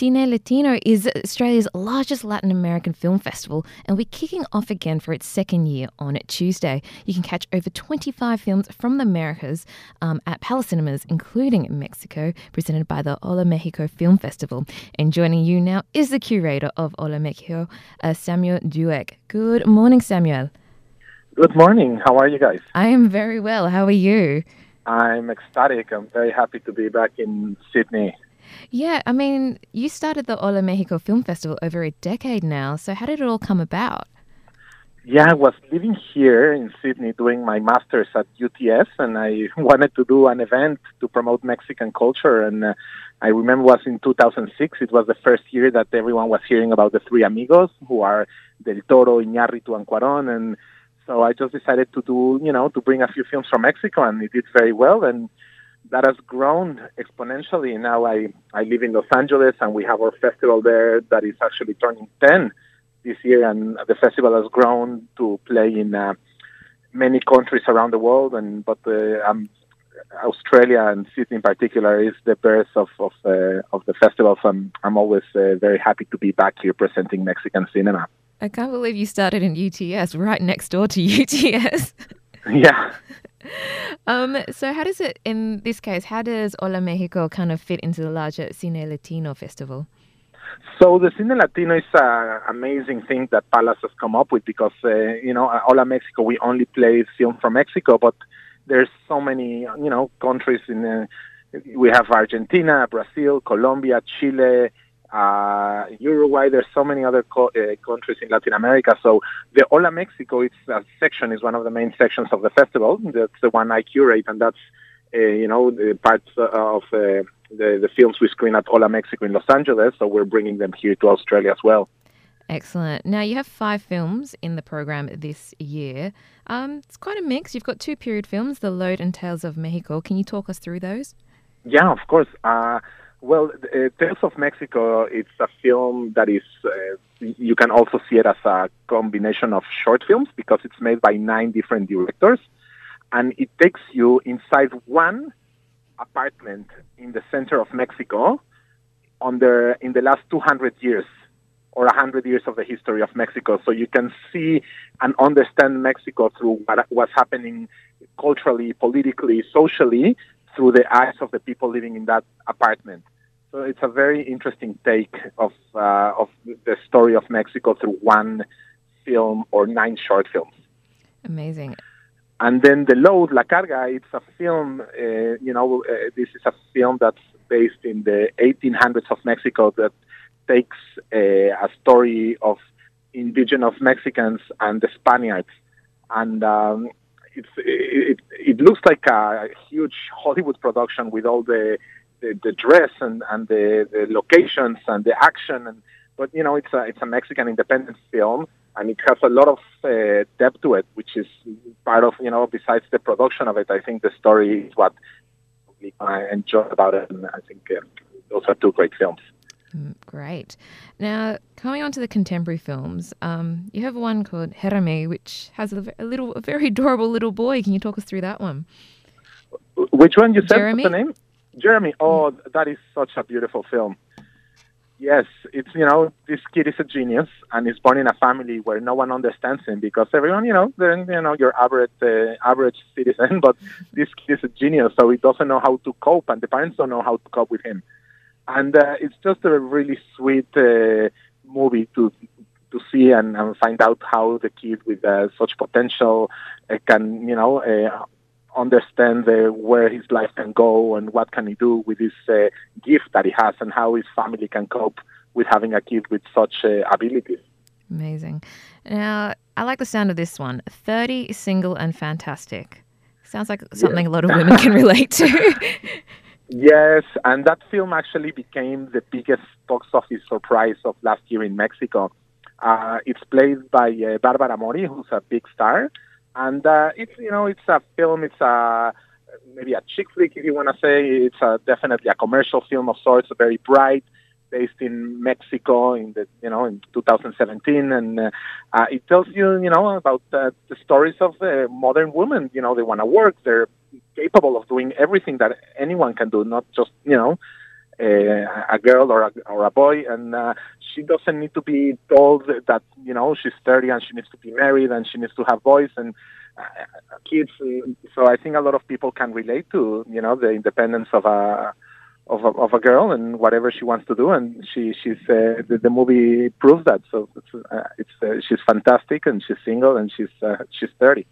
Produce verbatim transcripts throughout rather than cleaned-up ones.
Cine Latino is Australia's largest Latin American film festival, and we're kicking off again for its second year on Tuesday. You can catch over twenty-five films from the Americas um, at Palace Cinemas, including Mexico, presented by the Hola Mexico Film Festival. And joining you now is the curator of Hola Mexico, uh, Samuel Dueck. Good morning, Samuel. Good morning. How are you guys? I am very well. How are you? I'm ecstatic. I'm very happy to be back in Sydney. Yeah, I mean, you started the Hola Mexico Film Festival over a decade now, so how did it all come about? Yeah, I was living here in Sydney doing my master's at U T S, and I wanted to do an event to promote Mexican culture. And uh, I remember it was in two thousand six. It was the first year that everyone was hearing about the three amigos, who are Del Toro, Iñárritu, and Cuarón. And so I just decided to do, you know, to bring a few films from Mexico, and it did very well. And that has grown exponentially. Now I, I live in Los Angeles, and we have our festival there that is actually turning ten this year, and the festival has grown to play in uh, many countries around the world. And but uh, um, Australia and Sydney in particular is the birth of of, uh, of the festival. So I'm, I'm always uh, very happy to be back here presenting Mexican cinema. I can't believe you started in U T S, right next door to U T S. Yeah. Um, so how does it, in this case, how does Hola Mexico kind of fit into the larger Cine Latino festival? So the Cine Latino is an amazing thing that Palace has come up with because, uh, you know, Hola Mexico, we only play film from Mexico, but there's so many, you know, countries in, uh, we have Argentina, Brazil, Colombia, Chile, Uh, Uruguay. There's so many other co- uh, countries in Latin America. So the Hola Mexico, it's a section, is one of the main sections of the festival. That's the one I curate, and that's uh, you know the parts of uh, the the films we screen at Hola Mexico in Los Angeles. So we're bringing them here to Australia as well. Excellent. Now you have five films in the program this year. Um, it's quite a mix. You've got two period films, The Load and Tales of Mexico. Can you talk us through those? Yeah, of course. Uh, Well, uh, Tales of Mexico, it's a film that is, uh, you can also see it as a combination of short films because it's made by nine different directors. And it takes you inside one apartment in the center of Mexico on the, in the last two hundred years or one hundred years of the history of Mexico. So you can see and understand Mexico through what, what's happening culturally, politically, socially, through the eyes of the people living in that apartment. So it's a very interesting take of uh, of the story of Mexico through one film or nine short films. Amazing. And then The Load, La Carga, it's a film, uh, you know, uh, this is a film that's based in the eighteen hundreds of Mexico that takes uh, a story of indigenous Mexicans and the Spaniards. And um, it's, it, it looks like a huge Hollywood production with all the The, the dress and, and the, the locations and the action, and but you know it's a it's a Mexican independent film, and it has a lot of uh, depth to it, which is part of you know besides the production of it. I think the story is what I enjoy about it, and I think uh, those are two great films. Mm, great. Now coming on to the contemporary films, um, you have one called Jeremy, which has a, a little a very adorable little boy. Can you talk us through that one? Which one you said? Jeremy? What's the name? Jeremy, oh, that is such a beautiful film. Yes, it's, you know, this kid is a genius and is born in a family where no one understands him because everyone, you know, they're, you know, your average, uh, average citizen, but this kid is a genius, so he doesn't know how to cope, and the parents don't know how to cope with him. And uh, it's just a really sweet uh, movie to to see and, and find out how the kid with uh, such potential uh, can, you know, uh, understand uh, where his life can go and what can he do with this uh, gift that he has and how his family can cope with having a kid with such uh, abilities. Amazing. Now, I like the sound of this one. thirty, Single and Fantastic. Sounds like something yeah. a lot of women can relate to. Yes, and that film actually became the biggest box office surprise of last year in Mexico. Uh, it's played by uh, Barbara Mori, who's a big star. And uh, it's, you know, it's a film, it's a, maybe a chick flick, if you want to say. It's a, definitely a commercial film of sorts, very bright, based in Mexico in the, you know, in two thousand seventeen. And uh, uh, it tells you, you know, about uh, the stories of uh, modern women. You know, they want to work, they're capable of doing everything that anyone can do, not just, you know, uh, a girl or a, or a boy, and uh, she doesn't need to be told that, you know, she's thirty and she needs to be married and she needs to have boys and uh, kids. So I think a lot of people can relate to, you know, the independence of a of a, of a girl and whatever she wants to do, and she she's uh, the, the movie proves that. So it's, uh, it's uh, she's fantastic, and she's single, and she's uh, she's thirty.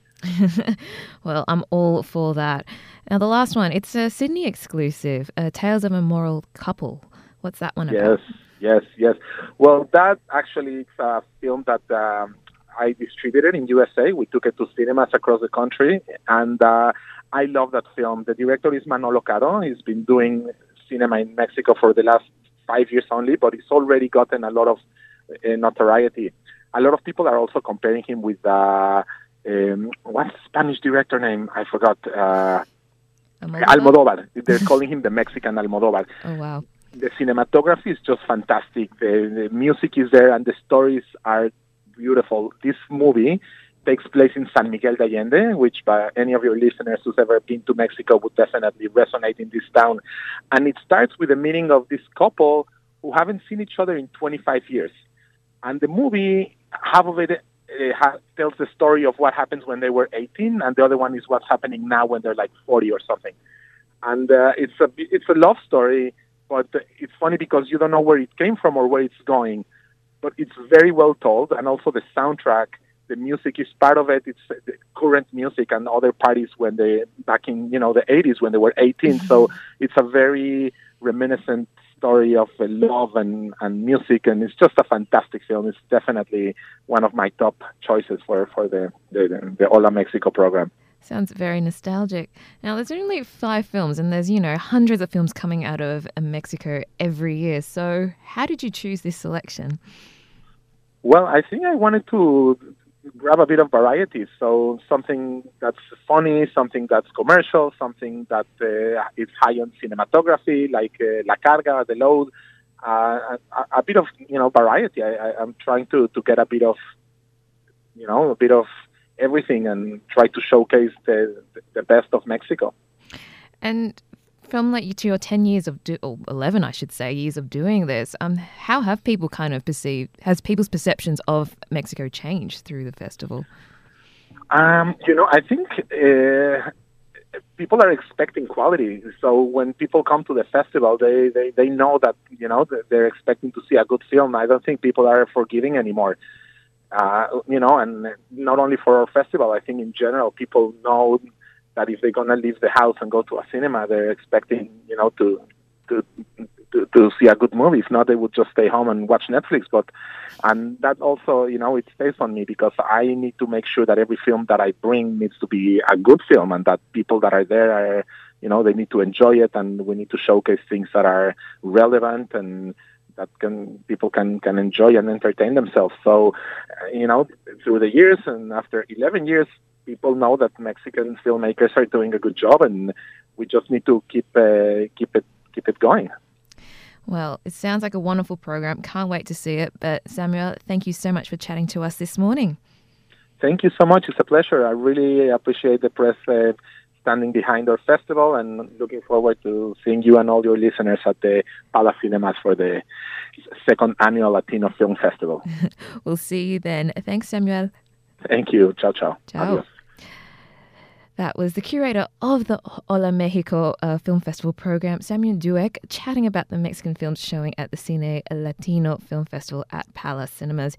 Well, I'm all for that. Now, the last one, it's a Sydney exclusive, uh, Tales of a Moral Couple. What's that one about? Yes, yes, yes. Well, that actually is a film that um, I distributed in U S A. We took it to cinemas across the country, and uh, I love that film. The director is Manolo Caro. He's been doing cinema in Mexico for the last five years only, but he's already gotten a lot of uh, notoriety. A lot of people are also comparing him with uh, um, what's the Spanish director name? I forgot. Uh, Almodovar? Almodovar. They're calling him the Mexican Almodovar. Oh, wow. The cinematography is just fantastic. The, the music is there, and the stories are beautiful. This movie takes place in San Miguel de Allende, which by any of your listeners who's ever been to Mexico would definitely resonate in this town. And it starts with the meeting of this couple who haven't seen each other in twenty-five years. And the movie, half of it uh, ha- tells the story of what happens when they were eighteen, and the other one is what's happening now when they're like forty or something. And uh, it's a it's a love story, but it's funny because you don't know where it came from or where it's going. But it's very well told, and also the soundtrack, the music is part of it. It's the current music and other parties when they back in you know the eighties when they were eighteen. So it's a very reminiscent story of uh, love and, and music, and it's just a fantastic film. It's definitely one of my top choices for for the the, the Hola Mexico program. Sounds very nostalgic. Now, there's only five films, and there's, you know, hundreds of films coming out of Mexico every year. So how did you choose this selection? Well, I think I wanted to grab a bit of variety. So something that's funny, something that's commercial, something that uh, is high on cinematography, like uh, La Carga, The Load, uh, a, a bit of, you know, variety. I, I, I'm trying to, to get a bit of, you know, a bit of everything and try to showcase the the best of Mexico. And from like to your ten years of, do, or eleven, I should say, years of doing this, um, how have people kind of perceived, has people's perceptions of Mexico changed through the festival? Um, you know, I think uh, people are expecting quality. So when people come to the festival, they, they, they know that, you know, they're expecting to see a good film. I don't think people are forgiving anymore. Uh, you know, and not only for our festival, I think in general, people know that if they're going to leave the house and go to a cinema, they're expecting, you know, to, to to to see a good movie. If not, they would just stay home and watch Netflix. But, and that also, you know, it stays on me because I need to make sure that every film that I bring needs to be a good film and that people that are there are, you know, they need to enjoy it, and we need to showcase things that are relevant and that can people can, can enjoy and entertain themselves. So, uh, you know, through the years and after eleven years, people know that Mexican filmmakers are doing a good job, and we just need to keep uh, keep it keep it going. Well, it sounds like a wonderful program. Can't wait to see it. But Samuel, thank you so much for chatting to us this morning. Thank you so much. It's a pleasure. I really appreciate the press uh, standing behind our festival, and looking forward to seeing you and all your listeners at the Pala Cinemas for the second annual Latino Film Festival. We'll see you then. Thanks, Samuel. Thank you. Ciao, ciao. Ciao. Adios. That was the curator of the Hola Mexico uh, Film Festival program, Samuel Dueck, chatting about the Mexican films showing at the Cine Latino Film Festival at Palace Cinemas.